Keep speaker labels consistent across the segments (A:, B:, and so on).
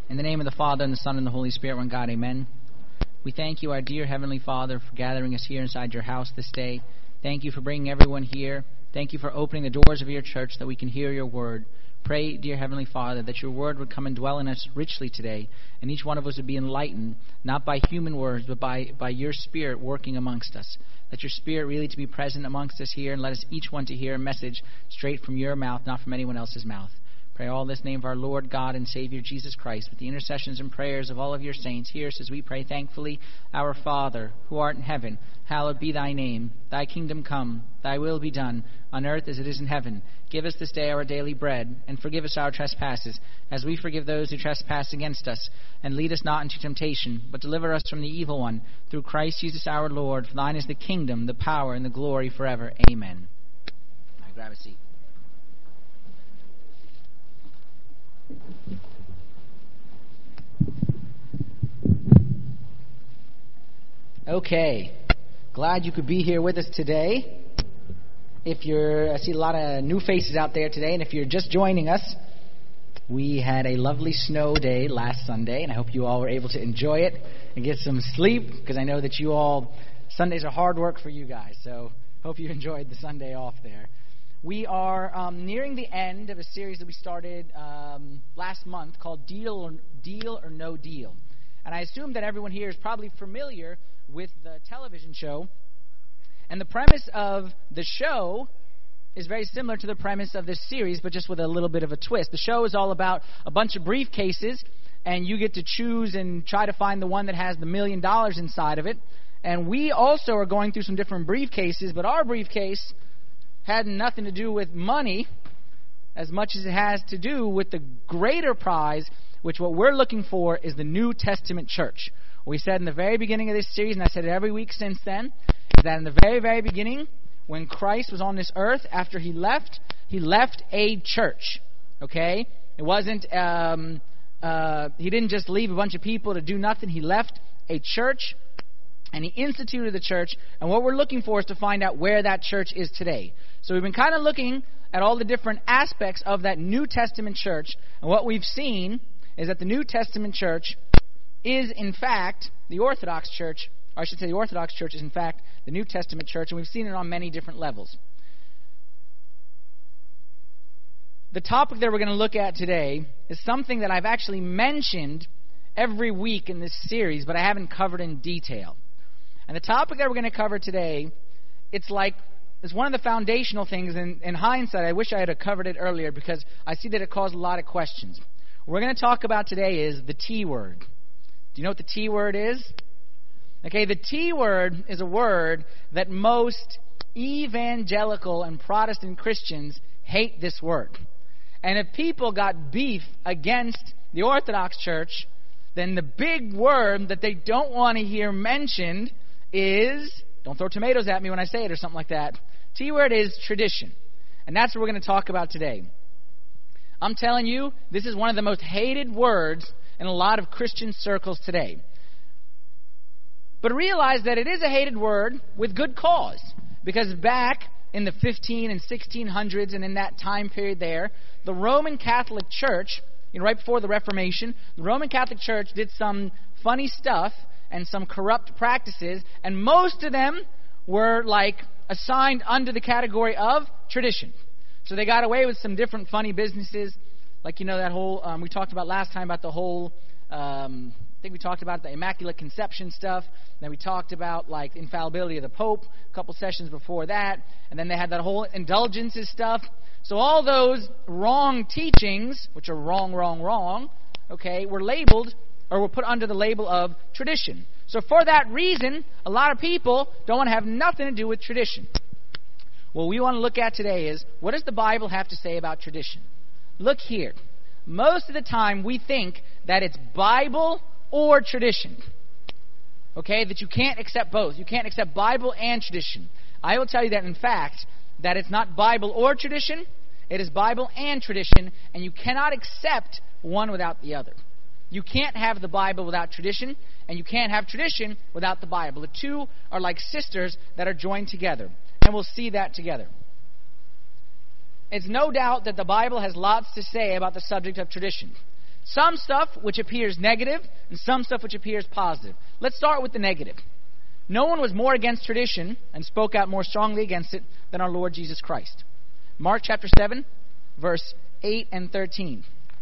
A: In the name of the Father, and the Son, and the Holy Spirit, one God, amen. We thank you, our dear Heavenly Father, for gathering us here inside your house this day. Thank you for bringing everyone here. Thank you for opening the doors of your church that we can hear your word. Pray, dear Heavenly Father, that your word would come and dwell in us richly today, and each one of us would be enlightened, not by human words, but by your Spirit working amongst us. Let your Spirit really to be present amongst us here, and let us each one to hear a message straight from your mouth, not from anyone else's mouth. Pray all this in the name of our Lord God and Savior Jesus Christ, with the intercessions and prayers of all of your saints. Hear us as we pray thankfully. Our Father, who art in heaven, hallowed be thy name. Thy kingdom come, thy will be done, on earth as it is in heaven. Give us this day our daily bread, and forgive us our trespasses, as we forgive those who trespass against us. And lead us not into temptation, but deliver us from the evil one. Through Christ Jesus our Lord, for thine is the kingdom, the power, and the glory forever. Amen. All right, grab a seat. Okay, glad you could be here with us today. I see a lot of new faces out there today, and if you're just joining us, we had a lovely snow day last Sunday, and I hope you all were able to enjoy it and get some sleep, because I know that Sundays are hard work for you guys, so hope you enjoyed the Sunday off there. We are nearing the end of a series that we started last month called Deal or No Deal. And I assume that everyone here is probably familiar with the television show. And the premise of the show is very similar to the premise of this series, but just with a little bit of a twist. The show is all about a bunch of briefcases, and you get to choose and try to find the one that has the $1 million inside of it. And we also are going through some different briefcases, but our briefcase had nothing to do with money as much as it has to do with the greater prize, which what we're looking for is the New Testament church. We said in the very beginning of this series, and I said it every week since then, is that in the very, very beginning, when Christ was on this earth, after he left a church. Okay? It wasn't, he didn't just leave a bunch of people to do nothing. He left a church, and he instituted the church, and what we're looking for is to find out where that church is today. So we've been kind of looking at all the different aspects of that New Testament church, and what we've seen is that the New Testament church is, in fact, the Orthodox church, or I should say the Orthodox church is, in fact, the New Testament church, and we've seen it on many different levels. The topic that we're going to look at today is something that I've actually mentioned every week in this series, but I haven't covered in detail. And the topic that we're going to cover today, it's one of the foundational things. In hindsight, I wish I had covered it earlier because I see that it caused a lot of questions. What we're going to talk about today is the T word. Do you know what the T word is? Okay, the T word is a word that most evangelical and Protestant Christians hate this word. And if people got beef against the Orthodox Church, then the big word that they don't want to hear mentioned is, don't throw tomatoes at me when I say it or something like that, T word is tradition. And that's what we're going to talk about today. I'm telling you, this is one of the most hated words in a lot of Christian circles today. But realize that it is a hated word with good cause. Because back in the 15 and 1600s and in that time period there, the Roman Catholic Church, right before the Reformation, the Roman Catholic Church did some funny stuff and some corrupt practices, and most of them were assigned under the category of tradition. So they got away with some different funny businesses, that whole, we talked about last time about the whole, I think we talked about the Immaculate Conception stuff, then we talked about infallibility of the Pope a couple sessions before that, and then they had that whole indulgences stuff. So all those wrong teachings, which are wrong, okay, were labeled, or were put under the label of tradition. So for that reason, a lot of people don't want to have nothing to do with tradition. What we want to look at today is, what does the Bible have to say about tradition? Look here. Most of the time we think that it's Bible or tradition. Okay, that you can't accept both. You can't accept Bible and tradition. I will tell you that, in fact, that it's not Bible or tradition. It is Bible and tradition, and you cannot accept one without the other. You can't have the Bible without tradition, and you can't have tradition without the Bible. The two are like sisters that are joined together, and we'll see that together. It's no doubt that the Bible has lots to say about the subject of tradition. Some stuff which appears negative and some stuff which appears positive. Let's start with the negative. No one was more against tradition and spoke out more strongly against it than our Lord Jesus Christ. Mark chapter 7, verse 8 and 13.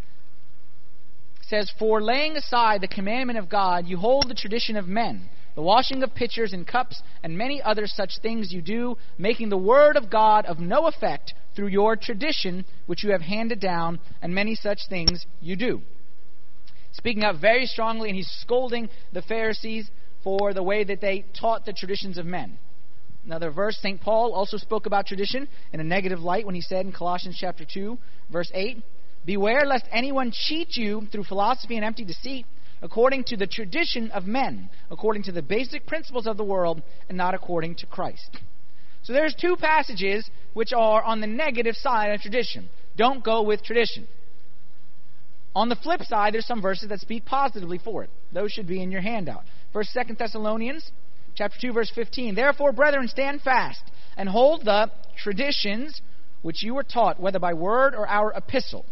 A: It says, "For laying aside the commandment of God, you hold the tradition of men, the washing of pitchers and cups, and many other such things you do, making the word of God of no effect through your tradition, which you have handed down, and many such things you do." Speaking out very strongly, and he's scolding the Pharisees for the way that they taught the traditions of men. Another verse, St. Paul also spoke about tradition in a negative light when he said in Colossians chapter 2, verse 8, "Beware lest anyone cheat you through philosophy and empty deceit, according to the tradition of men, according to the basic principles of the world, and not according to Christ." So there's two passages which are on the negative side of tradition. Don't go with tradition. On the flip side, there's some verses that speak positively for it. Those should be in your handout. First, 2 Thessalonians chapter 2, verse 15. "Therefore, brethren, stand fast, and hold the traditions which you were taught, whether by word or our epistle."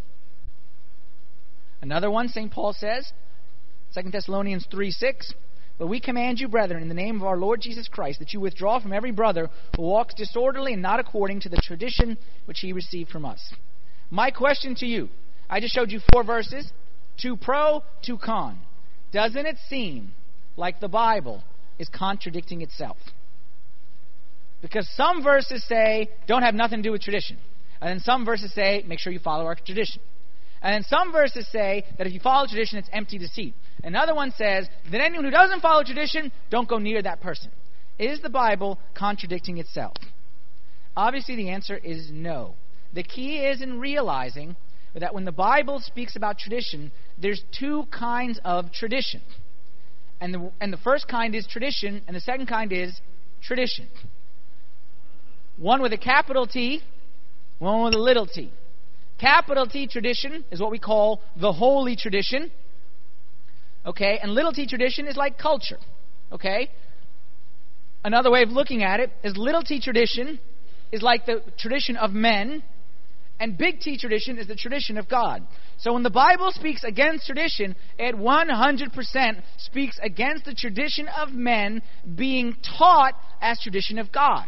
A: Another one, St. Paul says, 2 Thessalonians 3:6, "But we command you, brethren, in the name of our Lord Jesus Christ, that you withdraw from every brother who walks disorderly and not according to the tradition which he received from us." My question to you, I just showed you 4 verses, 2 pro, 2 con. Doesn't it seem like the Bible is contradicting itself? Because some verses say, don't have nothing to do with tradition. And then some verses say, make sure you follow our tradition. And then some verses say that if you follow tradition, it's empty deceit. Another one says that anyone who doesn't follow tradition, don't go near that person. Is the Bible contradicting itself? Obviously, the answer is no. The key is in realizing that when the Bible speaks about tradition, there's 2 kinds of tradition. And the first kind is tradition, and the second kind is tradition. One with a capital T, one with a little t. Capital T tradition is what we call the holy tradition. Okay? And little t tradition is like culture. Okay? Another way of looking at it is little t tradition is like the tradition of men, and big T tradition is the tradition of God. So when the Bible speaks against tradition, it 100% speaks against the tradition of men being taught as tradition of God.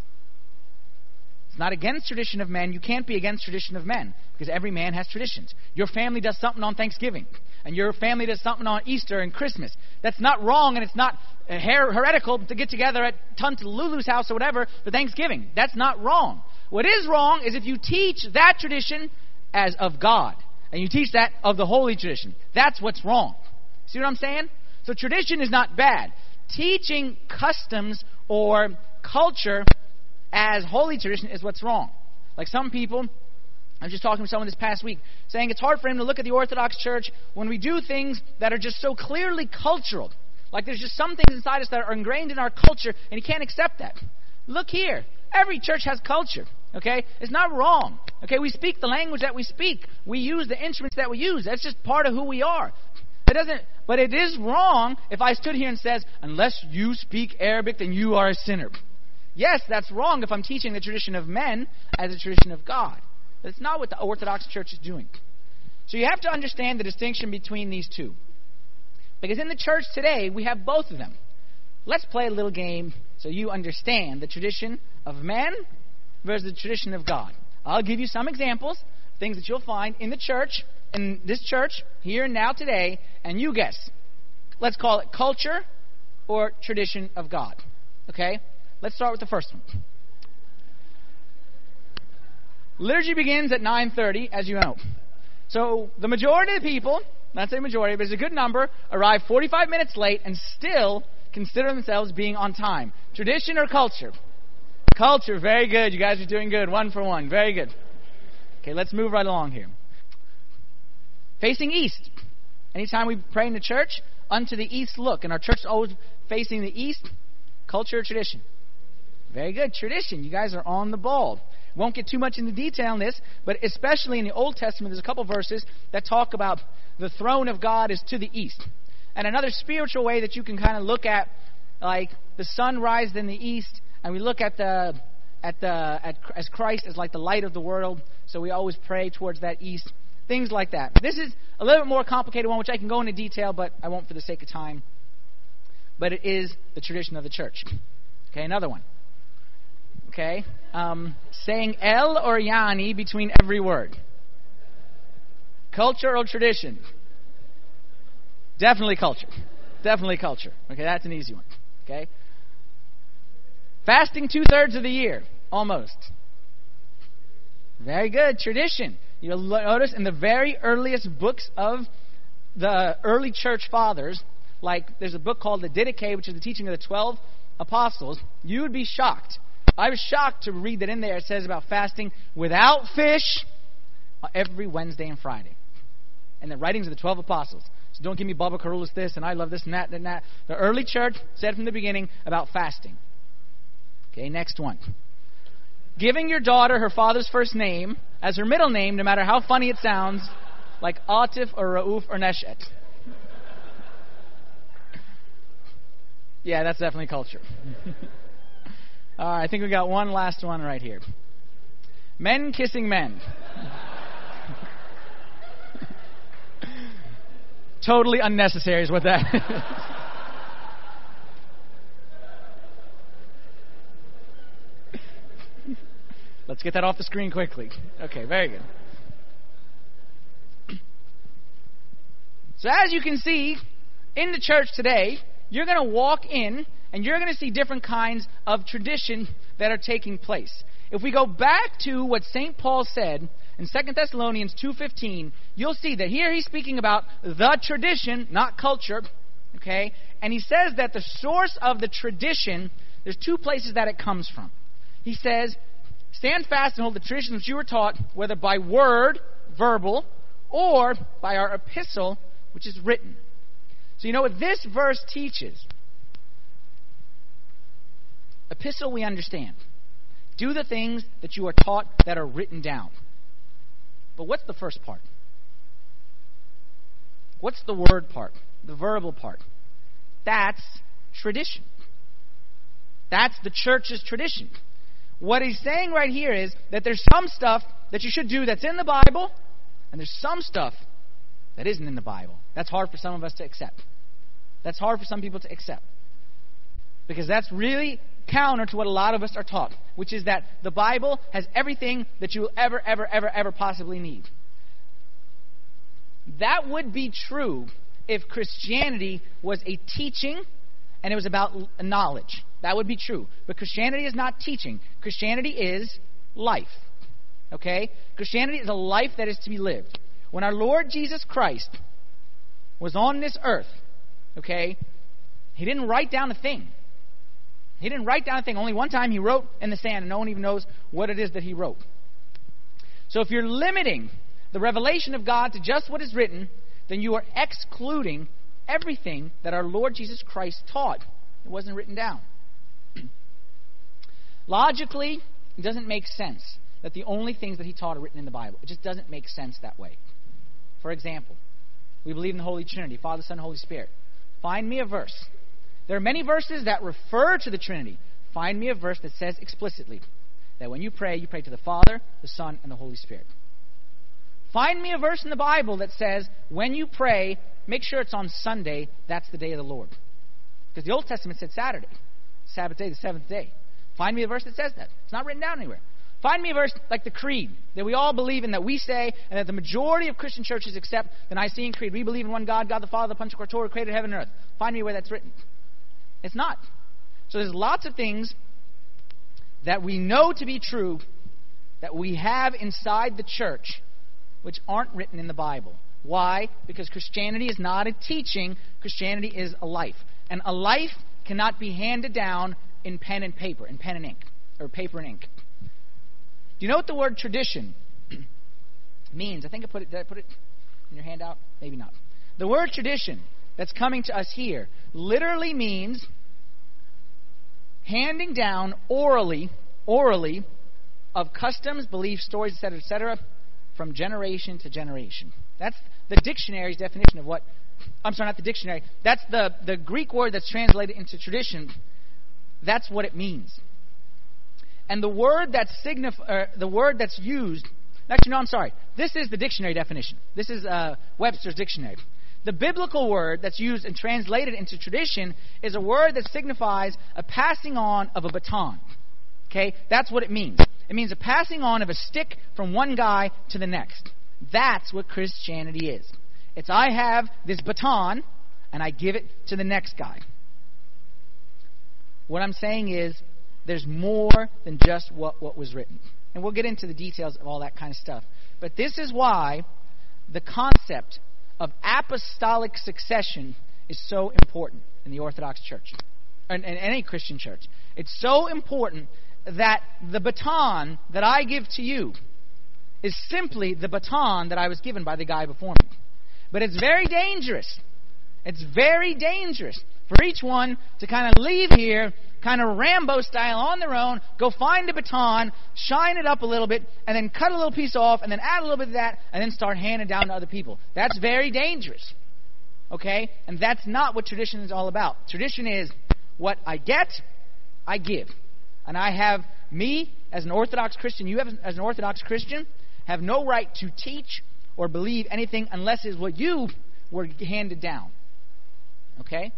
A: It's not against tradition of men. You can't be against tradition of men, because every man has traditions. Your family does something on Thanksgiving, and your family does something on Easter and Christmas. That's not wrong, and it's not heretical to get together at Tunt Lulu's house or whatever for Thanksgiving. That's not wrong. What is wrong is if you teach that tradition as of God, and you teach that of the holy tradition. That's what's wrong. See what I'm saying? So tradition is not bad. Teaching customs or culture as holy tradition is what's wrong. Like some people, I was just talking to someone this past week, saying it's hard for him to look at the Orthodox Church when we do things that are just so clearly cultural. Like there's just some things inside us that are ingrained in our culture, and he can't accept that. Look here. Every church has culture. Okay? It's not wrong. Okay? We speak the language that we speak. We use the instruments that we use. That's just part of who we are. But it is wrong if I stood here and says, unless you speak Arabic, then you are a sinner. Yes, that's wrong if I'm teaching the tradition of men as a tradition of God. That's not what the Orthodox Church is doing. So you have to understand the distinction between these two. Because in the church today, we have both of them. Let's play a little game so you understand the tradition of men versus the tradition of God. I'll give you some examples, things that you'll find in the church, in this church, here and now today, and you guess. Let's call it culture or tradition of God. Okay? Let's start with the first one. Liturgy begins at 9:30, as you know. So the majority of the people, not say majority, but it's a good number, arrive 45 minutes late and still consider themselves being on time. Tradition or culture? Culture, very good. You guys are doing good. 1 for 1. Very good. Okay, let's move right along here. Facing east. Anytime we pray in the church, unto the east look. And our church is always facing the east. Culture or tradition? Very good. Tradition. You guys are on the ball. Won't get too much into detail on this, but especially in the Old Testament, there's a couple verses that talk about the throne of God is to the east. And another spiritual way that you can kind of look at, like the sun rises in the east, and we look at as Christ as like the light of the world, so we always pray towards that east. things like that. This is a little bit more complicated one, which I can go into detail, but I won't for the sake of time. But it is the tradition of the church. Okay, another one. Okay, saying El or Yani between every word. Culture or tradition? Definitely culture. Definitely culture. Okay, that's an easy one. Okay. Fasting 2/3 of the year. Almost. Very good. Tradition. You'll notice in the very earliest books of the early church fathers, like there's a book called the Didache, which is the teaching of the 12 apostles. You would be shocked. I was shocked to read that in there it says about fasting without fish every Wednesday and Friday. And the writings of the 12 apostles. So don't give me Baba Carolus this and I love this and that and that. The early church said from the beginning about fasting. Okay, next one. Giving your daughter her father's first name as her middle name, no matter how funny it sounds, like Atif or Rauf or Neshet. Yeah, that's definitely culture. All right, I think we got one last one right here. Men kissing men. Totally unnecessary is what that is. Let's get that off the screen quickly. Okay, very good. So as you can see, in the church today, you're going to walk in and you're going to see different kinds of tradition that are taking place. If we go back to what St. Paul said in 2 Thessalonians 2:15, you'll see that here he's speaking about the tradition, not culture. Okay? And he says that the source of the tradition, there's two places that it comes from. He says, stand fast and hold the traditions which you were taught, whether by word, verbal, or by our epistle, which is written. So you know what this verse teaches? Epistle we understand. Do the things that you are taught that are written down. But what's the first part? What's the word part? The verbal part. That's tradition. That's the church's tradition. What he's saying right here is that there's some stuff that you should do that's in the Bible, and there's some stuff that isn't in the Bible. That's hard for some of us to accept. That's hard for some people to accept. Because that's really counter to what a lot of us are taught, which is that the Bible has everything that you will ever possibly need. That would be true if Christianity was a teaching and it was about knowledge. That would be true. But Christianity is not teaching. Christianity is life. Okay? Christianity is a life that is to be lived. When our Lord Jesus Christ was on this earth, okay, he didn't write down a thing. He didn't write down a thing. Only one time he wrote in the sand, and no one even knows what it is that he wrote. So if you're limiting the revelation of God to just what is written, then you are excluding everything that our Lord Jesus Christ taught. It wasn't written down. Logically, it doesn't make sense that the only things that he taught are written in the Bible. It just doesn't make sense that way. For example, we believe in the Holy Trinity, Father, Son, Holy Spirit. Find me a verse. There are many verses that refer to the Trinity. Find me a verse that says explicitly that when you pray to the Father, the Son, and the Holy Spirit. Find me a verse in the Bible that says when you pray, make sure it's on Sunday, that's the day of the Lord. Because the Old Testament said Saturday, Sabbath day, the seventh day. Find me a verse that says that. It's not written down anywhere. Find me a verse like the Creed that we all believe in, that we say, and that the majority of Christian churches accept, the Nicene Creed. We believe in one God, God the Father, the Pantocrator, who created heaven and earth. Find me where that's written. It's not. So there's lots of things that we know to be true that we have inside the church which aren't written in the Bible. Why? Because Christianity is not a teaching. Christianity is a life. And a life cannot be handed down in pen and paper, in pen and ink, or paper and ink. Do you know what the word tradition means? I think did I put it in your handout? Maybe not. The word tradition that's coming to us here literally means handing down orally of customs, beliefs, stories, etc., from generation to generation. That's the dictionary's definition of what... I'm sorry, not the dictionary. That's the Greek word that's translated into tradition. That's what it means. And the word that's used Actually, no, I'm sorry. This is the dictionary definition. This is Webster's dictionary. The biblical word that's used and translated into tradition is a word that signifies a passing on of a baton. Okay? That's what it means. It means a passing on of a stick from one guy to the next. That's what Christianity is. It's I have this baton, and I give it to the next guy. What I'm saying is, there's more than just what was written. And we'll get into the details of all that kind of stuff. But this is why the concept of apostolic succession is so important in the Orthodox Church, in any Christian church. It's so important that the baton that I give to you is simply the baton that I was given by the guy before me. But it's very dangerous. It's very dangerous for each one to kind of leave here, kind of Rambo style on their own, go find a baton, shine it up a little bit, and then cut a little piece off, and then add a little bit of that, and then start handing down to other people. That's very dangerous. Okay? And that's not what tradition is all about. Tradition is what I get, I give. And I have, me as an Orthodox Christian, you as an Orthodox Christian, have no right to teach or believe anything unless it's what you were handed down. Okay?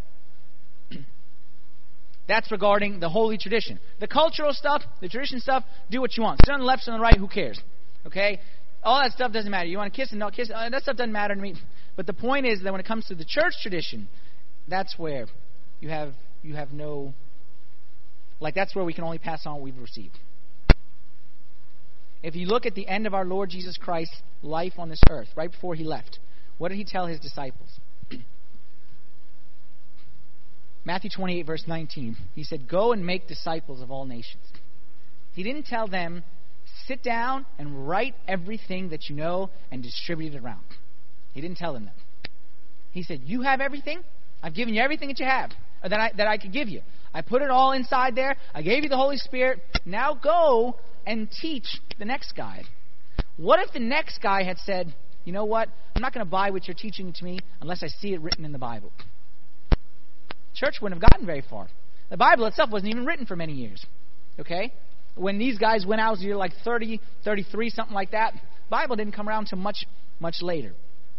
A: That's regarding the holy tradition. The cultural stuff, the tradition stuff, do what you want. Sit on the left, sit on the right, who cares? Okay? All that stuff doesn't matter. You want to kiss and not kiss, that stuff doesn't matter to me. But the point is that when it comes to the church tradition, that's where you have no... Like, that's where we can only pass on what we've received. If you look at the end of our Lord Jesus Christ's life on this earth, right before he left, what did he tell his disciples? Matthew 28, verse 19. He said, "Go and make disciples of all nations." He didn't tell them, sit down and write everything that you know and distribute it around. He didn't tell them that. He said, you have everything. I've given you everything that you have, or that I could give you. I put it all inside there. I gave you the Holy Spirit. Now go and teach the next guy. What if the next guy had said, you know what? I'm not going to buy what you're teaching to me unless I see it written in the Bible. Church wouldn't have gotten very far. The Bible itself wasn't even written for many years. Okay? When these guys went out, you're like 30, 33, something like that. The Bible didn't come around until much, much later.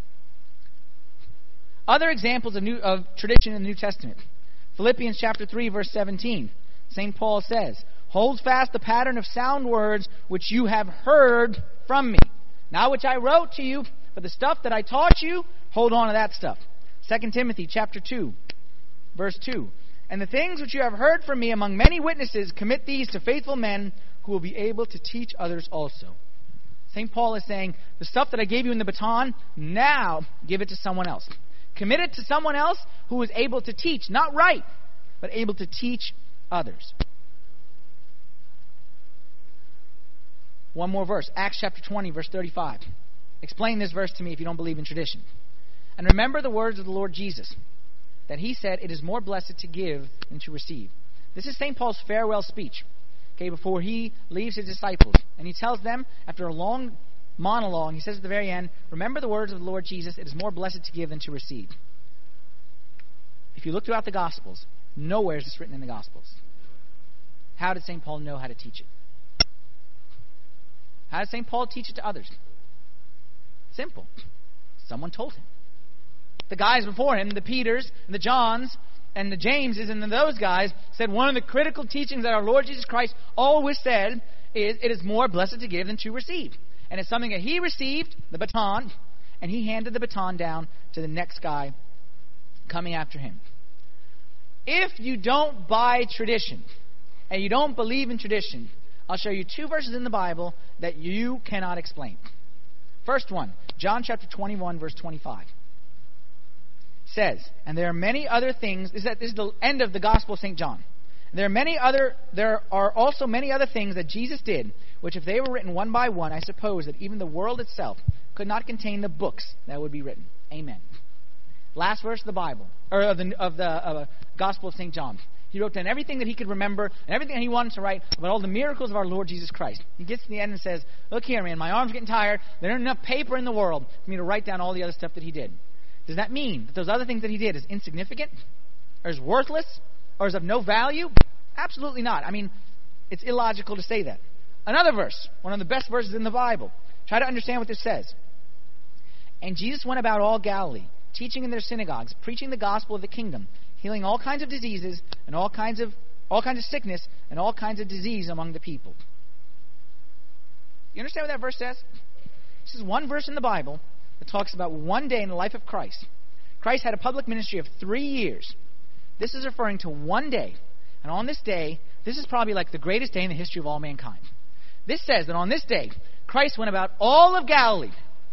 A: Other examples of tradition in the New Testament. Philippians chapter 3, verse 17. St. Paul says, "Hold fast the pattern of sound words which you have heard from me. Not which I wrote to you, but the stuff that I taught you, hold on to that stuff." 2 Timothy chapter 2. Verse 2, "And the things which you have heard from me among many witnesses, commit these to faithful men who will be able to teach others also." St. Paul is saying, the stuff that I gave you in the baton, now give it to someone else. Commit it to someone else who is able to teach, not write, but able to teach others. One more verse, Acts chapter 20, verse 35. Explain this verse to me if you don't believe in tradition. "And remember the words of the Lord Jesus, that he said, it is more blessed to give than to receive." This is St. Paul's farewell speech, okay, before he leaves his disciples. And he tells them, after a long monologue, he says at the very end, remember the words of the Lord Jesus, it is more blessed to give than to receive. If you look throughout the Gospels, nowhere is this written in the Gospels. How did St. Paul know how to teach it? How did St. Paul teach it to others? Simple. Someone told him. The guys before him, the Peters, and the Johns, and the Jameses, and those guys said one of the critical teachings that our Lord Jesus Christ always said is, it is more blessed to give than to receive. And it's something that he received, the baton, and he handed the baton down to the next guy coming after him. If you don't buy tradition, and you don't believe in tradition, I'll show you two verses in the Bible that you cannot explain. First one, John chapter 21, verse 25. Says, and there are many other things. This is the end of the Gospel of St. John. There are also many other things that Jesus did, which if they were written one by one, I suppose that even the world itself could not contain the books that would be written. Amen. Last verse of the Bible, or of the Gospel of St. John. He wrote down everything that he could remember and everything that he wanted to write about all the miracles of our Lord Jesus Christ. He gets to the end and says, look here, man, my arm's getting tired. There isn't enough paper in the world for me to write down all the other stuff that he did. Does that mean that those other things that he did is insignificant? Or is worthless? Or is of no value? Absolutely not. I mean, it's illogical to say that. Another verse, one of the best verses in the Bible. Try to understand what this says. And Jesus went about all Galilee, teaching in their synagogues, preaching the gospel of the kingdom, healing all kinds of diseases and all kinds of sickness and all kinds of disease among the people. You understand what that verse says? This is one verse in the Bible that talks about one day in the life of Christ. Christ had a public ministry of 3 years. This is referring to one day. And on this day, this is probably like the greatest day in the history of all mankind. This says that on this day, Christ went about all of Galilee.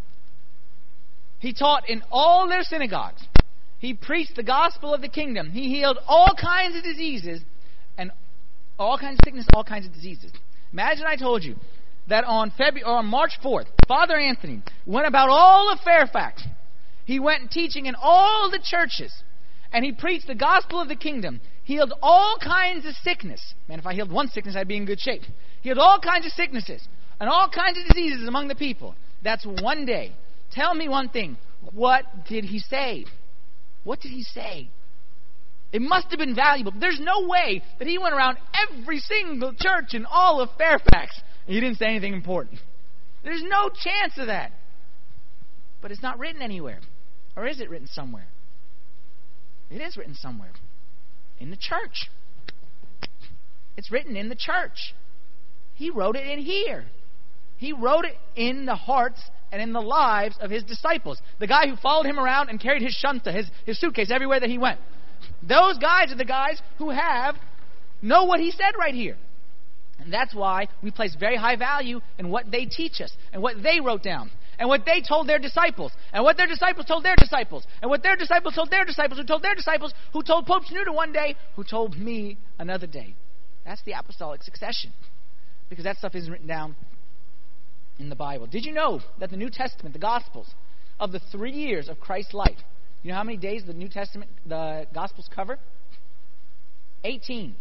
A: He taught in all their synagogues. He preached the gospel of the kingdom. He healed all kinds of diseases and all kinds of sickness, all kinds of diseases. Imagine I told you that on March 4th, Father Anthony went about all of Fairfax. He went teaching in all the churches, and he preached the gospel of the kingdom. Healed all kinds of sickness. Man, if I healed one sickness, I'd be in good shape. Healed all kinds of sicknesses and all kinds of diseases among the people. That's one day. Tell me one thing. What did he say? What did he say? It must have been valuable. There's no way that he went around every single church in all of Fairfax and he didn't say anything important. There's no chance of that. But it's not written anywhere. Or is it written somewhere? It is written somewhere. In the church. It's written in the church. He wrote it in here. He wrote it in the hearts and in the lives of his disciples. The guy who followed him around and carried his shanta, his suitcase, everywhere that he went. Those guys are the guys who know what he said right here. And that's why we place very high value in what they teach us and what they wrote down and what they told their disciples and what their disciples told their disciples and what their disciples told their disciples who told their disciples who told Pope Shenouda one day who told me another day. That's the apostolic succession, because that stuff isn't written down in the Bible. Did you know that the New Testament, the Gospels, of the 3 years of Christ's life, you know how many days the New Testament, the Gospels cover? 18.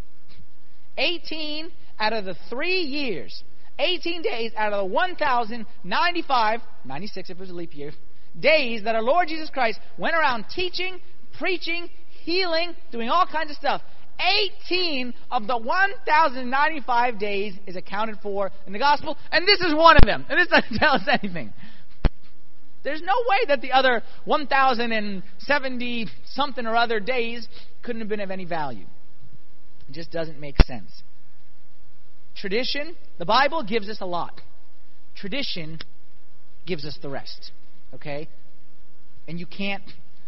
A: 18 out of the 3 years. 18 days out of the 1,095, 96 if it was a leap year, days that our Lord Jesus Christ went around teaching, preaching, healing, doing all kinds of stuff. 18 of the 1,095 days is accounted for in the Gospel, and this is one of them. And this doesn't tell us anything. There's no way that the other 1,070-something or other days couldn't have been of any value. It just doesn't make sense. Tradition, the Bible gives us a lot. Tradition gives us the rest. Okay? And you can't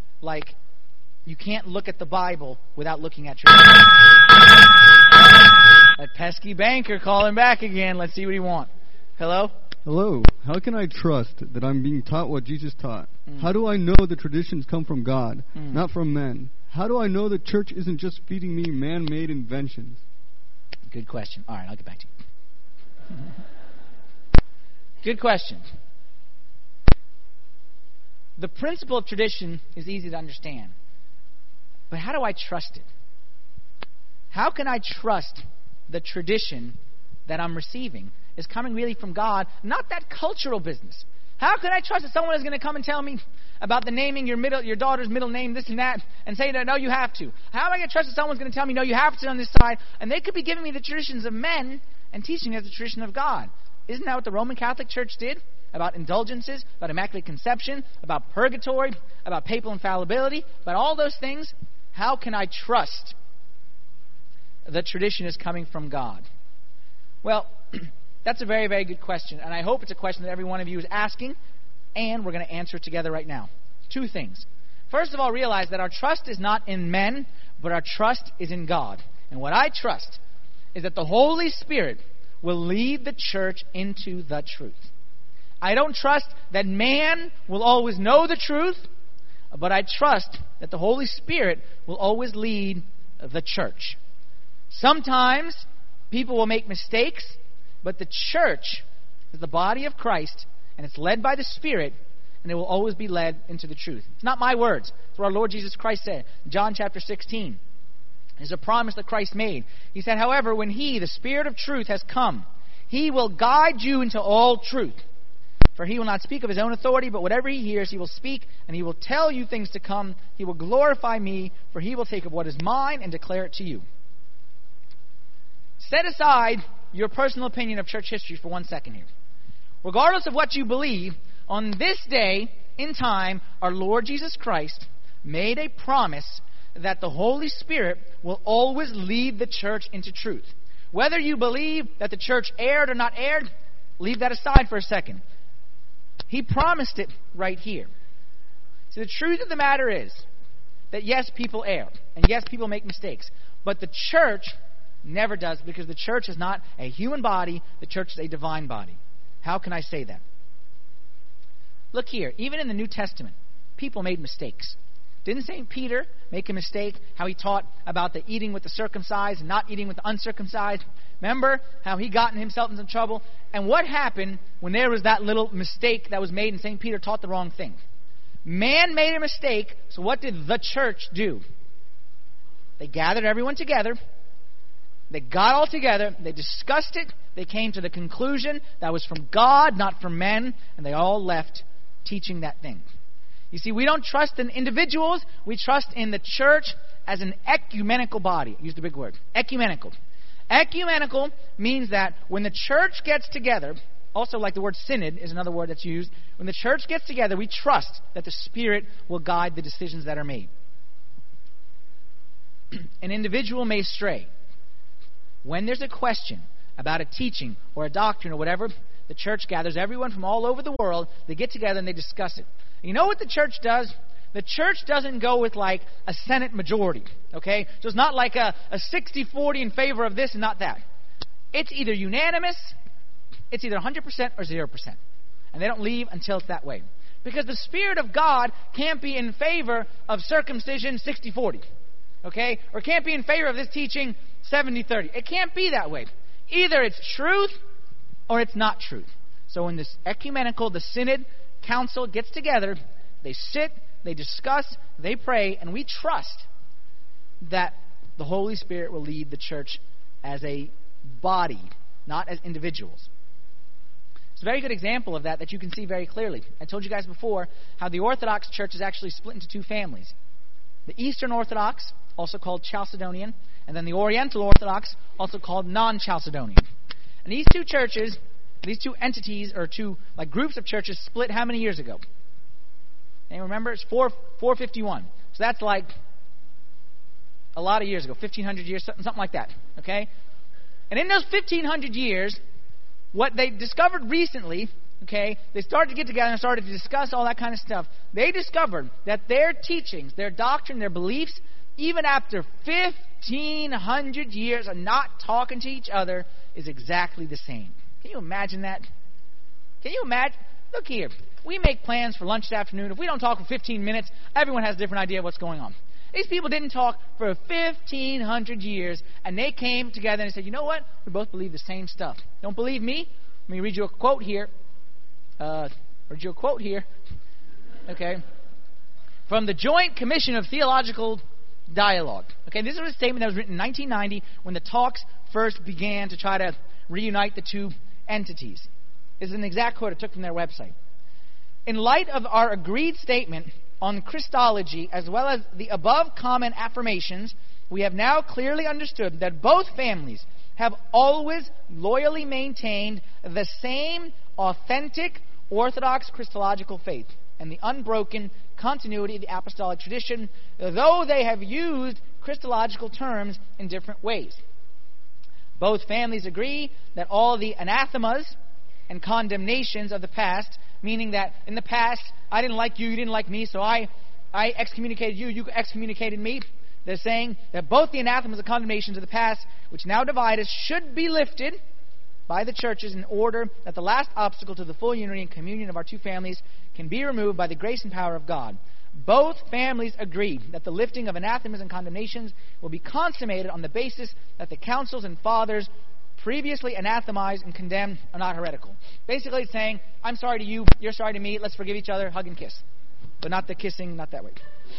A: look at the Bible without looking at tradition. That pesky banker calling back again. Let's see what he wants. Hello?
B: Hello. How can I trust that I'm being taught what Jesus taught? How do I know the traditions come from God, not from men? How do I know the church isn't just feeding me man-made inventions?
A: Good question. All right, I'll get back to you. Good question. The principle of tradition is easy to understand. But how do I trust it? How can I trust the tradition that I'm receiving is coming really from God, not that cultural business? How can I trust that someone is going to come and tell me about the naming your daughter's middle name, this and that, and say, no, you have to? How am I going to trust that someone's going to tell me, no, you have to on this side, and they could be giving me the traditions of men and teaching as the tradition of God? Isn't that what the Roman Catholic Church did? About indulgences, about Immaculate Conception, about purgatory, about papal infallibility, about all those things? How can I trust the tradition is coming from God? Well, that's a very, very good question, and I hope it's a question that every one of you is asking, and we're going to answer it together right now. Two things. First of all, realize that our trust is not in men, but our trust is in God. And what I trust is that the Holy Spirit will lead the church into the truth. I don't trust that man will always know the truth, but I trust that the Holy Spirit will always lead the church. Sometimes people will make mistakes, but the church is the body of Christ, and it's led by the Spirit, and it will always be led into the truth. It's not my words. It's what our Lord Jesus Christ said. John chapter 16. There's a promise that Christ made. He said, however, when He, the Spirit of truth, has come, He will guide you into all truth. For He will not speak of His own authority, but whatever He hears, He will speak, and He will tell you things to come. He will glorify Me, for He will take of what is mine and declare it to you. Set aside your personal opinion of church history for 1 second here. regardless of what you believe, on this day in time, our Lord Jesus Christ made a promise that the Holy Spirit will always lead the church into truth. Whether you believe that the church erred or not erred, leave that aside for a second. He promised it right here. So the truth of the matter is that yes, people err, and yes, people make mistakes, but the church never does, because the church is not a human body, the church is a divine body. How can I say that? Look here, even in the New Testament, people made mistakes. Didn't St. Peter make a mistake, how he taught about the eating with the circumcised and not eating with the uncircumcised? Remember how he got himself in some trouble? And what happened when there was that little mistake that was made and St. Peter taught the wrong thing? Man made a mistake, so what did the church do? They gathered everyone together. They got all together. They discussed it. They came to the conclusion that was from God, not from men, and they all left teaching that thing. You see, we don't trust in individuals. We trust in the church as an ecumenical body. Use the big word. Ecumenical. Ecumenical means that when the church gets together, also like the word synod is another word that's used, when the church gets together, we trust that the Spirit will guide the decisions that are made. An individual may stray. When there's a question about a teaching or a doctrine or whatever, the church gathers everyone from all over the world. They get together and they discuss it. You know what the church does? The church doesn't go with like a Senate majority, okay? So it's not like a 60-40 in favor of this and not that. It's either unanimous, it's either 100% or 0%. And they don't leave until it's that way. Because the Spirit of God can't be in favor of circumcision 60-40, okay? Or can't be in favor of this teaching 70-30. It can't be that way. Either it's truth or it's not truth. So when this ecumenical, the synod, council gets together, they sit, they discuss, they pray, and we trust that the Holy Spirit will lead the church as a body, not as individuals. It's a very good example of that you can see very clearly. I told you guys before how the Orthodox Church is actually split into two families. The Eastern Orthodox, also called Chalcedonian, and then the Oriental Orthodox, also called non-Chalcedonian. And these two churches, these two entities, or two like groups of churches, split how many years ago? And remember, it's 451. So that's like a lot of years ago, 1,500 years, something like that. Okay? And in those 1,500 years, what they discovered recently, okay, they started to get together and started to discuss all that kind of stuff. They discovered that their teachings, their doctrine, their beliefs, even after 1,500 years of not talking to each other, is exactly the same. Can you imagine that? Can you imagine? Look here. We make plans for lunch this afternoon. If we don't talk for 15 minutes, everyone has a different idea of what's going on. These people didn't talk for 1,500 years, and they came together and said, you know what? We both believe the same stuff. Don't believe me? Let me read you a quote here. Okay. From the Joint Commission of Theological Dialogue. Okay, this is a statement that was written in 1990 when the talks first began to try to reunite the two entities. This is an exact quote I took from their website. In light of our agreed statement on Christology, as well as the above common affirmations, we have now clearly understood that both families have always loyally maintained the same authentic Orthodox Christological faith and the unbroken continuity of the apostolic tradition, though they have used Christological terms in different ways. Both families agree that all the anathemas and condemnations of the past, meaning that in the past, I didn't like you, you didn't like me, so I excommunicated you, you excommunicated me. They're saying that both the anathemas and condemnations of the past, which now divide us, should be lifted by the churches in order that the last obstacle to the full unity and communion of our two families can be removed by the grace and power of God. Both families agree that the lifting of anathemas and condemnations will be consummated on the basis that the councils and fathers previously anathemized and condemned are not heretical. Basically it's saying, I'm sorry to you, you're sorry to me, let's forgive each other, hug and kiss. But not the kissing, not that way.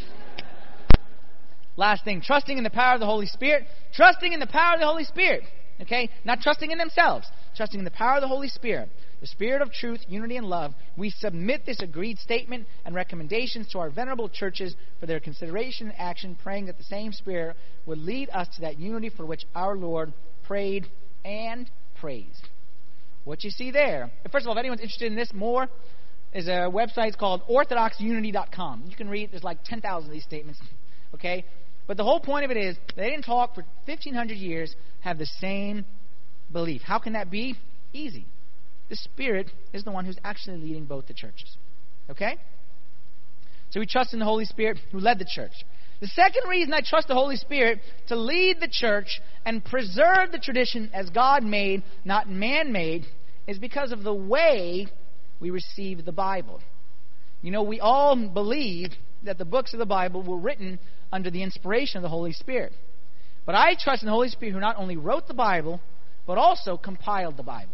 A: Last thing, trusting in the power of the Holy Spirit. Trusting in the power of the Holy Spirit. Okay? Not trusting in themselves. Trusting in the power of the Holy Spirit. The Spirit of truth, unity, and love. We submit this agreed statement and recommendations to our venerable churches for their consideration and action, praying that the same Spirit would lead us to that unity for which our Lord prayed and praised. What you see there, first of all, if anyone's interested in this more, is a website called orthodoxunity.com. You can read, there's like 10,000 of these statements, okay? But the whole point of it is, they didn't talk for 1,500 years, have the same belief. How can that be? Easy. The Spirit is the one who's actually leading both the churches, okay? So we trust in the Holy Spirit who led the church. The second reason I trust the Holy Spirit to lead the church and preserve the tradition as God made, not man made, is because of the way we receive the Bible. You know, we all believe that the books of the Bible were written under the inspiration of the Holy Spirit. But I trust in the Holy Spirit who not only wrote the Bible, but also compiled the Bible.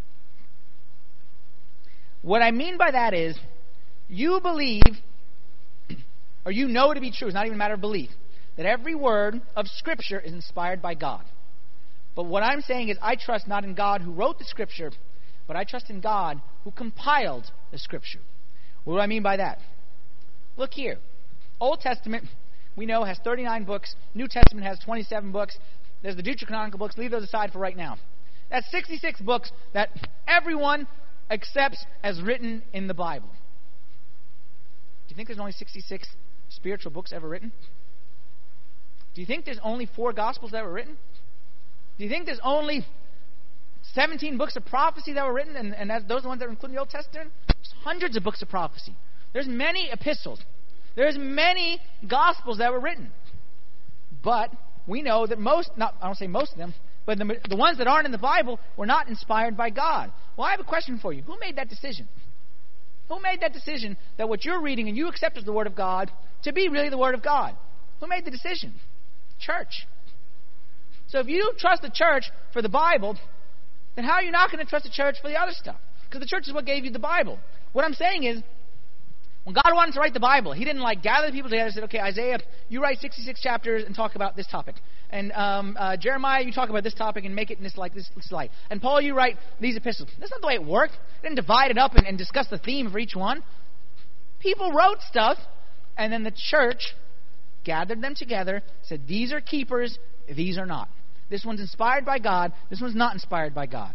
A: What I mean by that is, you believe, or you know to be true, it's not even a matter of belief, that every word of Scripture is inspired by God. But what I'm saying is, I trust not in God who wrote the Scripture, but I trust in God who compiled the Scripture. What do I mean by that? Look here. Old Testament, we know, has 39 books. New Testament has 27 books. There's the Deuterocanonical books. Leave those aside for right now. That's 66 books that everyone accepts as written in the Bible. Do you think there's only 66 spiritual books ever written? Do you think there's only 4 Gospels that were written? Do you think there's only 17 books of prophecy that were written, and those are the ones that are included in the Old Testament? There's hundreds of books of prophecy. There's many epistles. There's many Gospels that were written. But we know that I don't say most of them, but the ones that aren't in the Bible were not inspired by God. Well, I have a question for you. Who made that decision? Who made that decision that what you're reading and you accept as the Word of God to be really the Word of God? Who made the decision? Church. So if you trust the church for the Bible, then how are you not going to trust the church for the other stuff? Because the church is what gave you the Bible. What I'm saying is, when God wanted to write the Bible, He didn't gather the people together and said, okay, Isaiah, you write 66 chapters and talk about this topic. And Jeremiah, you talk about this topic and make it in this light. And Paul, you write these epistles. That's not the way it worked. They didn't divide it up and discuss the theme for each one. People wrote stuff, and then the church gathered them together, said, these are keepers, these are not. This one's inspired by God, this one's not inspired by God.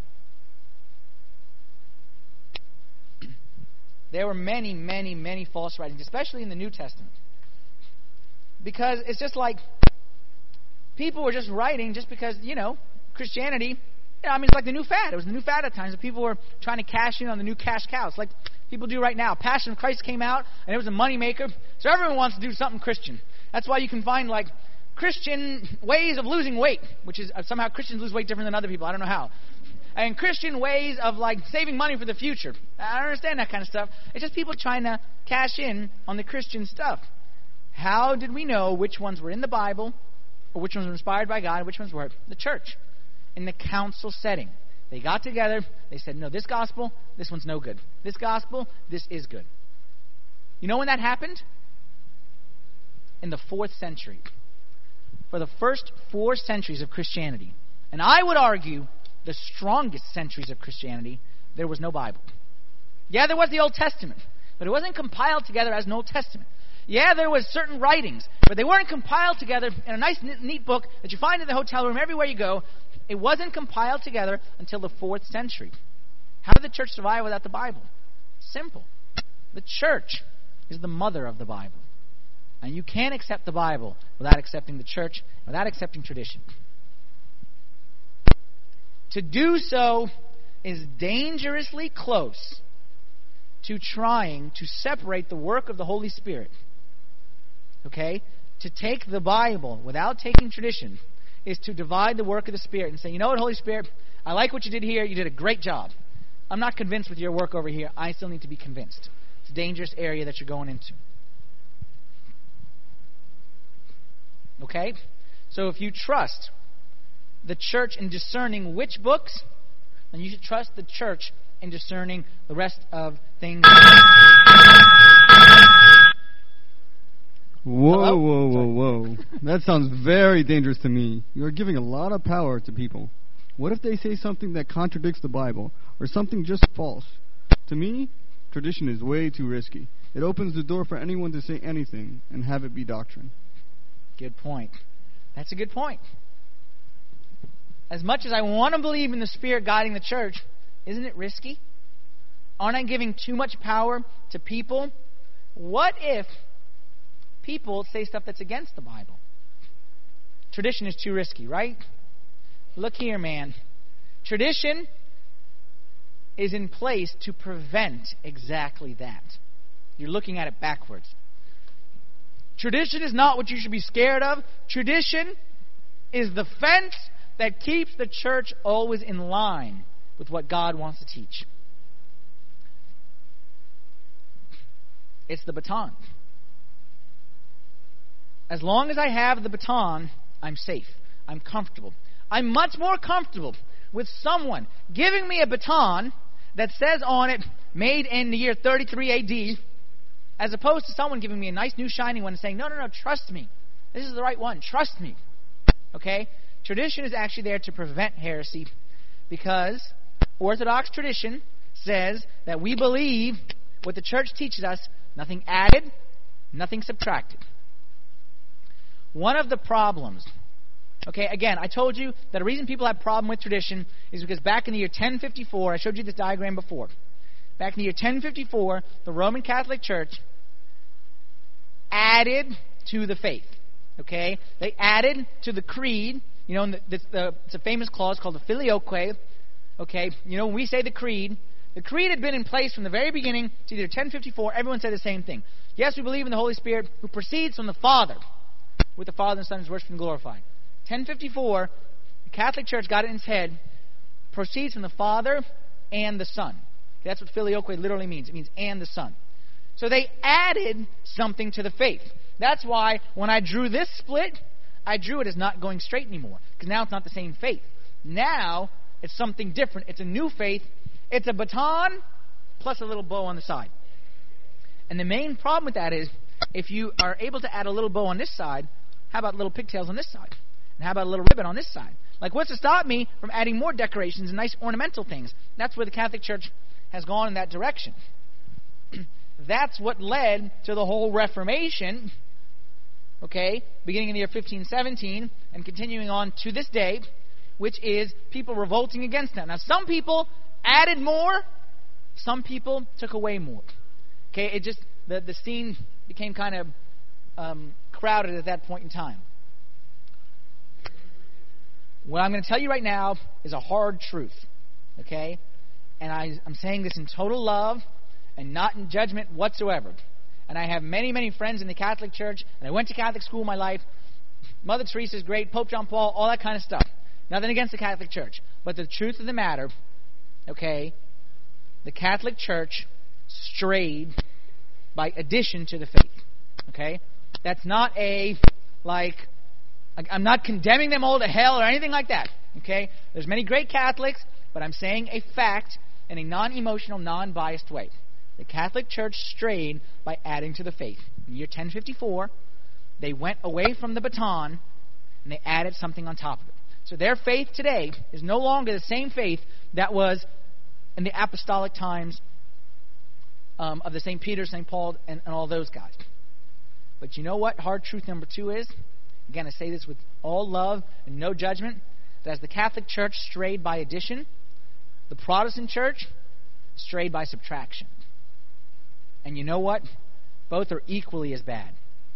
A: There were many, many, many false writings, especially in the New Testament. Because it's just like people were just writing just because, Christianity, it's like the new fad. It was the new fad at times. And people were trying to cash in on the new cash cows, like people do right now. Passion of Christ came out, and it was a moneymaker. So everyone wants to do something Christian. That's why you can find, Christian ways of losing weight, which is somehow Christians lose weight different than other people. I don't know how. And Christian ways of saving money for the future. I don't understand that kind of stuff. It's just people trying to cash in on the Christian stuff. How did we know which ones were in the Bible, or which ones were inspired by God, and which ones were the church? In the council setting. They got together, they said, no, this gospel, this one's no good. This gospel, this is good. You know when that happened? In the 4th century. For the first 4 centuries of Christianity, and I would argue the strongest centuries of Christianity, there was no Bible. Yeah, there was the Old Testament, but it wasn't compiled together as an Old Testament. Yeah, there was certain writings, but they weren't compiled together in a nice, neat book that you find in the hotel room everywhere you go. It wasn't compiled together until the 4th century. How did the church survive without the Bible? Simple. The church is the mother of the Bible. And you can't accept the Bible without accepting the church, without accepting tradition. To do so is dangerously close to trying to separate the work of the Holy Spirit. Okay? To take the Bible without taking tradition is to divide the work of the Spirit and say, you know what, Holy Spirit, I like what you did here. You did a great job. I'm not convinced with your work over here. I still need to be convinced. It's a dangerous area that you're going into. Okay? So if you trust the church in discerning which books, then you should trust the church in discerning the rest of things.
B: Whoa. That sounds very dangerous to me. You're giving a lot of power to people. What if they say something that contradicts the Bible, or something just false? To me, tradition is way too risky. It opens the door for anyone to say anything and have it be doctrine.
A: Good point. That's a good point. As much as I want to believe in the Spirit guiding the church, Isn't it risky? Aren't I giving too much power to people? What if people say stuff that's against the Bible? Tradition is too risky, right? Look here, man. Tradition is in place to prevent exactly that. You're looking at it backwards. Tradition is not what you should be scared of. Tradition is the fence that keeps the church always in line with what God wants to teach. It's the baton. As long as I have the baton, I'm safe. I'm comfortable. I'm much more comfortable with someone giving me a baton that says on it, made in the year 33 AD, as opposed to someone giving me a nice new shiny one and saying, no, trust me. This is the right one. Trust me. Okay? Tradition is actually there to prevent heresy because Orthodox tradition says that we believe what the church teaches us, nothing added, nothing subtracted. One of the problems, okay, again, I told you that the reason people have a problem with tradition is because back in the year 1054, I showed you this diagram before. Back in the year 1054, the Roman Catholic Church added to the faith. Okay? They added to the creed. You know, it's a famous clause called the Filioque. Okay? You know, when we say the creed had been in place from the very beginning to either 1054. Everyone said the same thing. Yes, we believe in the Holy Spirit who proceeds from the Father. With the Father and the Son is worshipped and glorified. 1054, the Catholic Church got it in its head, proceeds from the Father and the Son. That's what Filioque literally means. It means and the Son. So they added something to the faith. That's why when I drew this split, I drew it as not going straight anymore. Because now it's not the same faith. Now it's something different. It's a new faith. It's a baton plus a little bow on the side. And the main problem with that is if you are able to add a little bow on this side, how about little pigtails on this side? And how about a little ribbon on this side? Like, what's to stop me from adding more decorations and nice ornamental things? That's where the Catholic Church has gone in that direction. That's what led to the whole Reformation, okay, beginning in the year 1517 and continuing on to this day, which is people revolting against that. Now, some people added more, some people took away more. Okay, it just, the scene became kind of crowded at that point in time. What I'm going to tell you right now is a hard truth, okay? And I'm saying this in total love and not in judgment whatsoever. And I have many, many friends in the Catholic Church, and I went to Catholic school in my life. Mother Teresa's great, Pope John Paul, all that kind of stuff. Nothing against the Catholic Church. But the truth of the matter, okay, the Catholic Church strayed by addition to the faith, okay? That's not I'm not condemning them all to hell or anything like that, okay? There's many great Catholics, but I'm saying a fact in a non-emotional, non-biased way. The Catholic Church strayed by adding to the faith. In the year 1054, they went away from the baton and they added something on top of it. So their faith today is no longer the same faith that was in the apostolic times of the St. Peter, St. Paul, and all those guys. But you know what hard truth number 2 is? Again, I say this with all love and no judgment, that as the Catholic Church strayed by addition, the Protestant Church strayed by subtraction. And you know what? Both are equally as bad.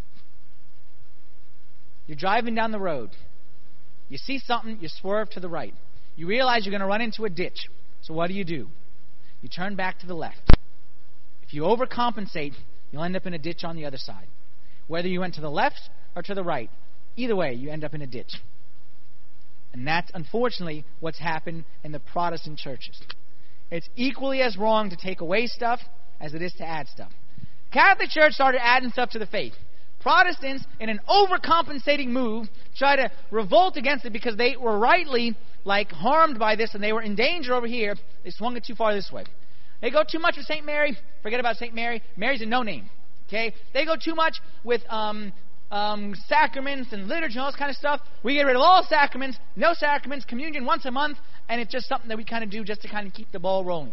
A: You're driving down the road. You see something, you swerve to the right. You realize you're going to run into a ditch. So what do? You turn back to the left. If you overcompensate, you'll end up in a ditch on the other side. Whether you went to the left or to the right, either way, you end up in a ditch. And that's unfortunately what's happened in the Protestant churches. It's equally as wrong to take away stuff as it is to add stuff. Catholic Church started adding stuff to the faith. Protestants, in an overcompensating move, tried to revolt against it because they were rightly harmed by this and they were in danger over here. They swung it too far this way. They go too much with St. Mary. Forget about St. Mary. Mary's a no-name. Okay? They go too much with sacraments and liturgy and all this kind of stuff. We get rid of all sacraments, no sacraments, communion once a month, and it's just something that we kind of do just to kind of keep the ball rolling.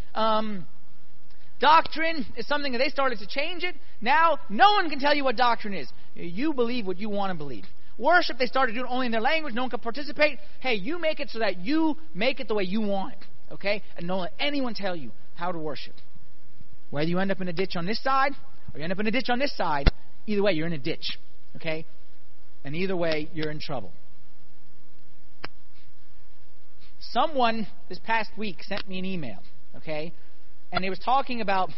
A: Doctrine is something that they started to change it. Now, no one can tell you what doctrine is. You believe what you want to believe. Worship, they started doing it only in their language. No one can participate. Hey, you make it so that you make it the way you want it. Okay? And don't let anyone tell you how to worship. Whether you end up in a ditch on this side or you end up in a ditch on this side, either way, you're in a ditch. Okay? And either way, you're in trouble. Someone this past week sent me an email. Okay? And they was talking about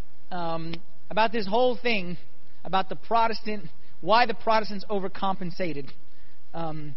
A: this whole thing about why the Protestants overcompensated. And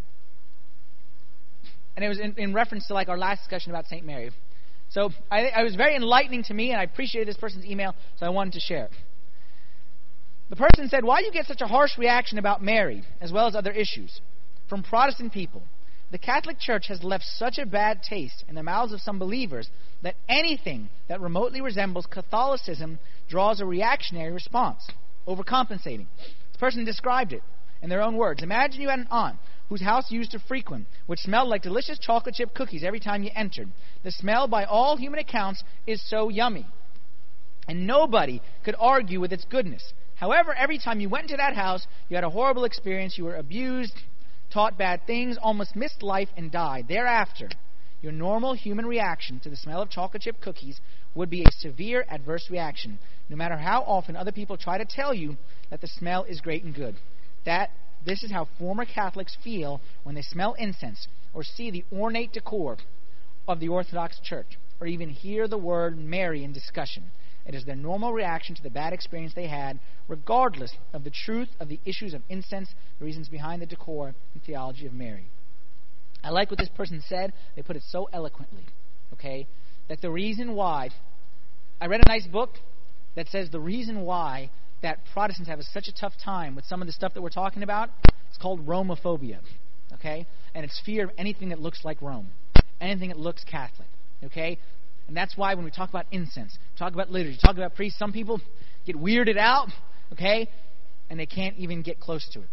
A: it was in reference to like our last discussion about St. Mary. So it was very enlightening to me, and I appreciated this person's email, so I wanted to share it. The person said, why do you get such a harsh reaction about Mary, as well as other issues, from Protestant people? The Catholic Church has left such a bad taste in the mouths of some believers that anything that remotely resembles Catholicism draws a reactionary response, overcompensating. This person described it in their own words. Imagine you had an aunt whose house you used to frequent, which smelled like delicious chocolate chip cookies every time you entered. The smell, by all human accounts, is so yummy, and nobody could argue with its goodness. However, every time you went into that house, you had a horrible experience. You were abused, taught bad things, almost missed life, and died. Thereafter, your normal human reaction to the smell of chocolate chip cookies would be a severe adverse reaction, no matter how often other people try to tell you that the smell is great and good. This is how former Catholics feel when they smell incense or see the ornate decor of the Orthodox Church, or even hear the word Mary in discussion. It is their normal reaction to the bad experience they had, regardless of the truth of the issues of incense, the reasons behind the decor, and theology of Mary. I like what this person said. They put it so eloquently, okay, that the reason why... I read a nice book that says the reason why that Protestants have such a tough time with some of the stuff that we're talking about, it's called Romophobia, okay? And it's fear of anything that looks like Rome, anything that looks Catholic, okay? And that's why when we talk about incense, talk about liturgy, talk about priests, some people get weirded out, okay? And they can't even get close to it.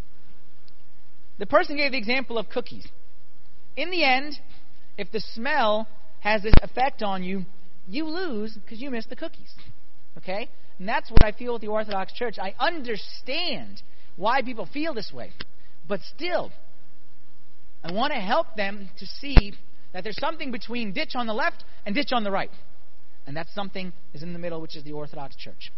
A: The person gave the example of cookies. In the end, if the smell has this effect on you, you lose because you miss the cookies, okay? And that's what I feel with the Orthodox Church. I understand why people feel this way. But still, I want to help them to see that there's something between ditch on the left and ditch on the right. And that something is in the middle, which is the Orthodox Church.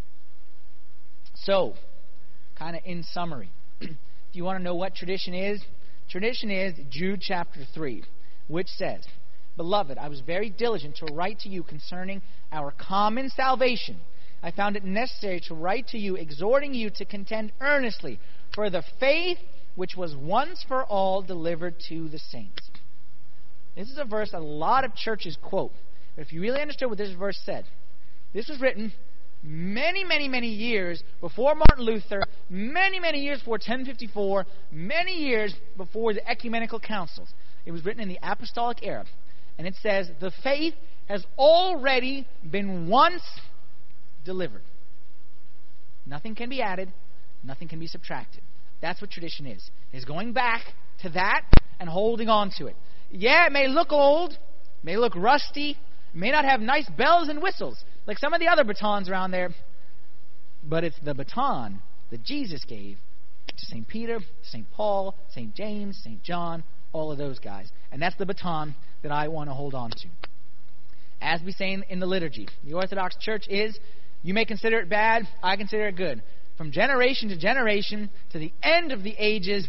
A: So, kind of in summary, if you want to know what tradition is Jude chapter 3, which says, Beloved, I was very diligent to write to you concerning our common salvation. I found it necessary to write to you, exhorting you to contend earnestly for the faith which was once for all delivered to the saints. This is a verse that a lot of churches quote. But if you really understood what this verse said, this was written many, many, many years before Martin Luther, many, many years before 1054, many years before the ecumenical councils. It was written in the apostolic era. And it says, the faith has already been once delivered. Nothing can be added, nothing can be subtracted. That's what tradition is. It's going back to that and holding on to it. Yeah, it may look old, may look rusty, may not have nice bells and whistles like some of the other batons around there, but it's the baton that Jesus gave to St. Peter, St. Paul, St. James, St. John, all of those guys. And that's the baton that I want to hold on to. As we say in the liturgy, the Orthodox Church is, you may consider it bad, I consider it good. From generation to generation, to the end of the ages,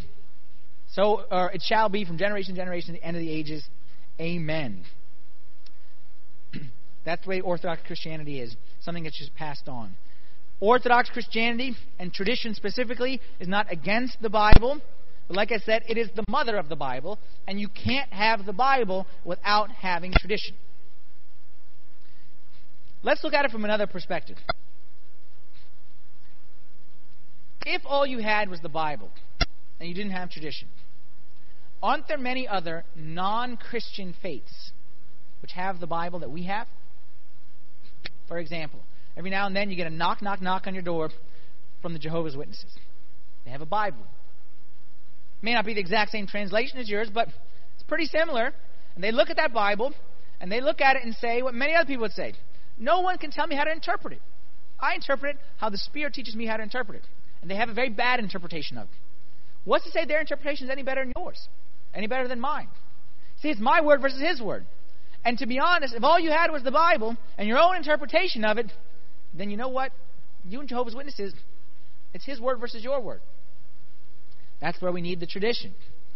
A: or it shall be from generation to generation to the end of the ages. Amen. That's the way Orthodox Christianity is. Something that's just passed on. Orthodox Christianity, and tradition specifically, is not against the Bible. But like I said, it is the mother of the Bible. And you can't have the Bible without having tradition. Let's look at it from another perspective. If all you had was the Bible, and you didn't have tradition, aren't there many other non-Christian faiths which have the Bible that we have? For example, every now and then you get a knock, knock, knock on your door from the Jehovah's Witnesses. They have a Bible. It may not be the exact same translation as yours, but it's pretty similar. And they look at that Bible, and they look at it and say what many other people would say. No one can tell me how to interpret it. I interpret it how the Spirit teaches me how to interpret it. And they have a very bad interpretation of it. What's to say their interpretation is any better than yours? Any better than mine? See, it's my word versus his word. And to be honest, if all you had was the Bible and your own interpretation of it, then you know what? You and Jehovah's Witnesses, it's his word versus your word. That's where we need the tradition.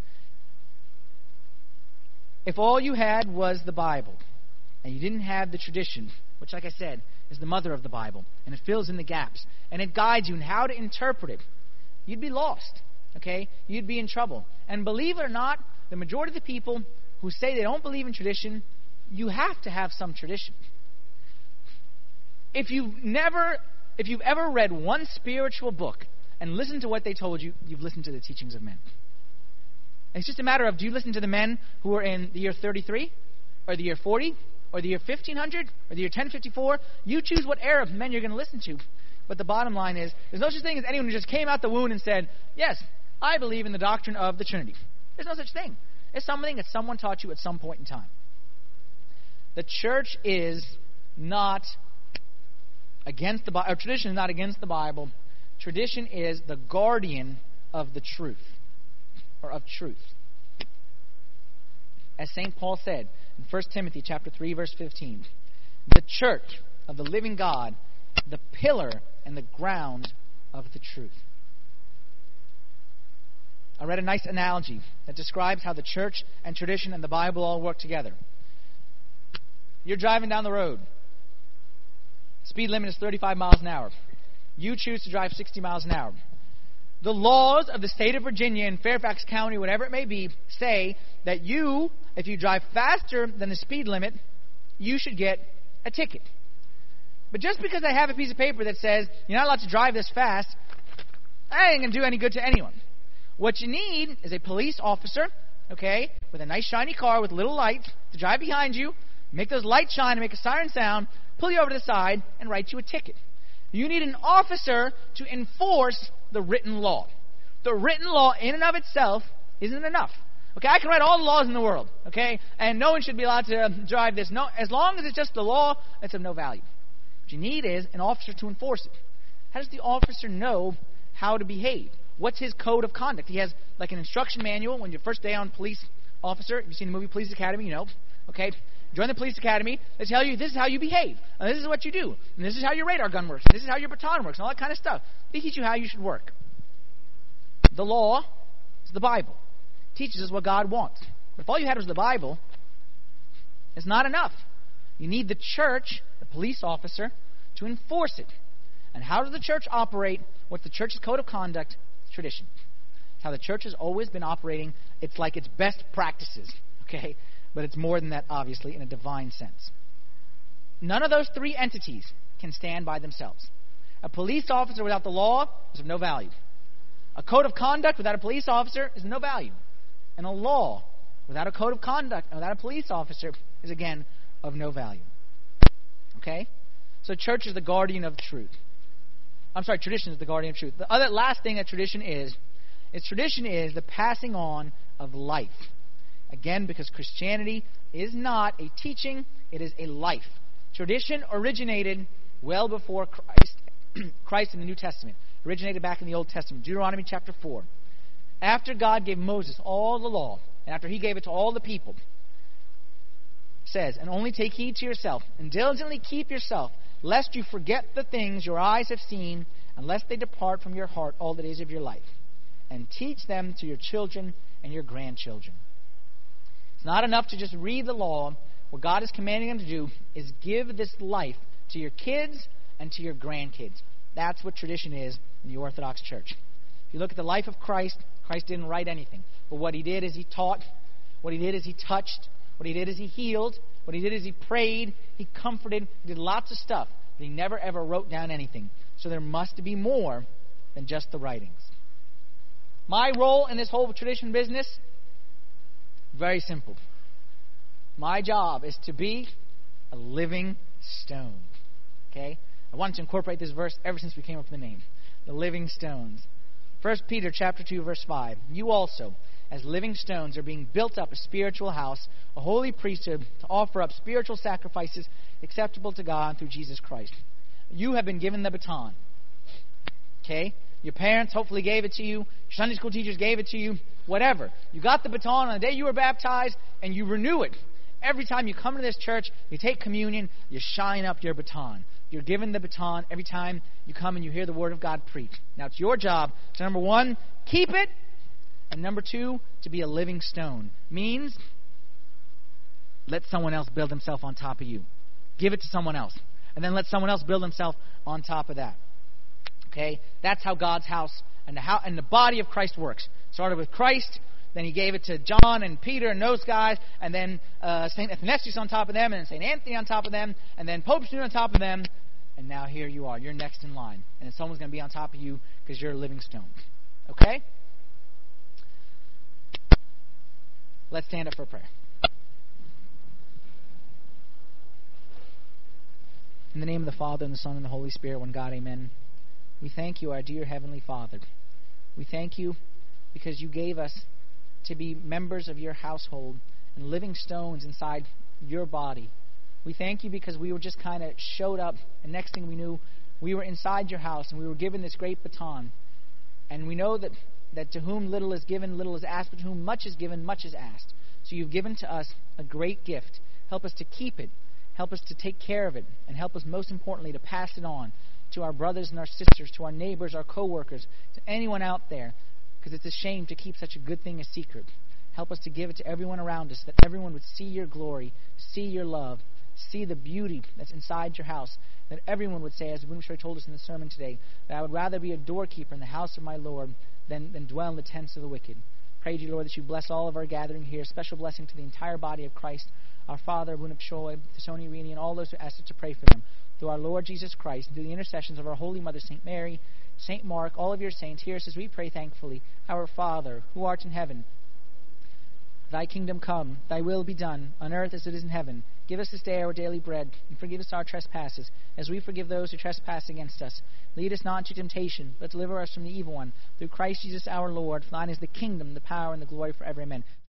A: If all you had was the Bible and you didn't have the tradition, which, like I said, is the mother of the Bible, and it fills in the gaps, and it guides you in how to interpret it, you'd be lost. Okay? You'd be in trouble. And believe it or not, the majority of the people who say they don't believe in tradition, you have to have some tradition. If you've ever read one spiritual book and listened to what they told you, you've listened to the teachings of men. It's just a matter of, do you listen to the men who are in the year 33, or the year 40, or the year 1500, or the year 1054? You choose what era of men you're going to listen to. But the bottom line is, there's no such thing as anyone who just came out the womb and said, yes, I believe in the doctrine of the Trinity. There's no such thing. It's something that someone taught you at some point in time. The church is not against the Bible, or tradition is not against the Bible. Tradition is the guardian of the truth, or of truth. As St. Paul said in 1 Timothy chapter 3, verse 15, the church of the living God, the pillar and the ground of the truth. I read a nice analogy that describes how the church and tradition and the Bible all work together. You're driving down the road. Speed limit is 35 miles an hour. You choose to drive 60 miles an hour. The laws of the state of Virginia and Fairfax County, whatever it may be, say that you, if you drive faster than the speed limit, you should get a ticket. But just because I have a piece of paper that says you're not allowed to drive this fast, that ain't going to do any good to anyone. What you need is a police officer, okay, with a nice shiny car with little lights to drive behind you, make those lights shine and make a siren sound, pull you over to the side, and write you a ticket. You need an officer to enforce the written law. The written law in and of itself isn't enough. Okay, I can write all the laws in the world, okay, and no one should be allowed to drive this. No, as long as it's just the law, it's of no value. What you need is an officer to enforce it. How does the officer know how to behave? What's his code of conduct? He has like an instruction manual when your first day on police officer. If you've seen the movie Police Academy, you know. Okay, join the police academy. They tell you this is how you behave, and this is what you do, and this is how your radar gun works, and this is how your baton works, and all that kind of stuff. They teach you how you should work. The law is the Bible. It teaches us what God wants. But if all you had was the Bible, it's not enough. You need the church, the police officer, to enforce it. And how does the church operate? What's the church's code of conduct? Tradition. It's how the church has always been operating. It's like its best practices, okay? But it's more than that, obviously, in a divine sense. None of those three entities can stand by themselves. A police officer without the law is of no value. A code of conduct without a police officer is of no value. And a law without a code of conduct and without a police officer is, again, of no value. Okay? So church is the guardian of truth. Tradition is the guardian of truth. The other last thing that tradition is the passing on of life. Again, because Christianity is not a teaching, it is a life. Tradition originated well before Christ in the New Testament. Originated back in the Old Testament. Deuteronomy chapter 4. After God gave Moses all the law, and after he gave it to all the people, says, and only take heed to yourself, and diligently keep yourself, lest you forget the things your eyes have seen, and lest they depart from your heart all the days of your life. And teach them to your children and your grandchildren. It's not enough to just read the law. What God is commanding them to do is give this life to your kids and to your grandkids. That's what tradition is in the Orthodox Church. If you look at the life of Christ, Christ didn't write anything. But what he did is he taught. What he did is he touched. What he did is he healed. What he did is he prayed. He comforted. He did lots of stuff. But he never ever wrote down anything. So there must be more than just the writings. My role in this whole tradition business, very simple. My job is to be a living stone. Okay? I wanted to incorporate this verse ever since we came up with the name. The living stones. 1 Peter chapter 2, verse 5. You also, as living stones, are being built up a spiritual house, a holy priesthood, to offer up spiritual sacrifices acceptable to God through Jesus Christ. You have been given the baton. Okay? Your parents hopefully gave it to you. Your Sunday school teachers gave it to you. Whatever. You got the baton on the day you were baptized, and you renew it. Every time you come to this church, you take communion, you shine up your baton. You're given the baton every time you come and you hear the Word of God preached. Now, it's your job to, number one, keep it, and number two, to be a living stone. Means, let someone else build himself on top of you. Give it to someone else. And then let someone else build himself on top of that. Okay? That's how God's house and the body of Christ works. Started with Christ, then he gave it to John and Peter and those guys, and then St. Athanasius on top of them, and then St. Anthony on top of them, and then Pope Shenouda on top of them, and now here you are. You're next in line. And then someone's going to be on top of you because you're a living stone. Okay? Let's stand up for prayer. In the name of the Father, and the Son, and the Holy Spirit, one God, amen. We thank you, our dear Heavenly Father. We thank you because you gave us to be members of your household and living stones inside your body. We thank you because we were just kind of showed up, and next thing we knew, we were inside your house, and we were given this great baton. And we know that to whom little is given, little is asked, but to whom much is given, much is asked. So you've given to us a great gift. Help us to keep it. Help us to take care of it. And help us, most importantly, to pass it on to our brothers and our sisters, to our neighbors, our co-workers, to anyone out there, because it's a shame to keep such a good thing a secret. Help us to give it to everyone around us, that everyone would see your glory, see your love, see the beauty that's inside your house, that everyone would say, as Winchester told us in the sermon today, that I would rather be a doorkeeper in the house of my Lord than dwell in the tents of the wicked. Pray to you, Lord, that you bless all of our gathering here. Special blessing to the entire body of Christ, our Father, Bunap Shoy, Tony Rini, and all those who asked us to pray for them. Through our Lord Jesus Christ, and through the intercessions of our Holy Mother, St. Mary, St. Mark, all of your saints, hear us as we pray thankfully. Our Father, who art in heaven, thy kingdom come, thy will be done, on earth as it is in heaven. Give us this day our daily bread, and forgive us our trespasses, as we forgive those who trespass against us. Lead us not into temptation, but deliver us from the evil one. Through Christ Jesus our Lord, for thine is the kingdom, the power, and the glory forever. Amen.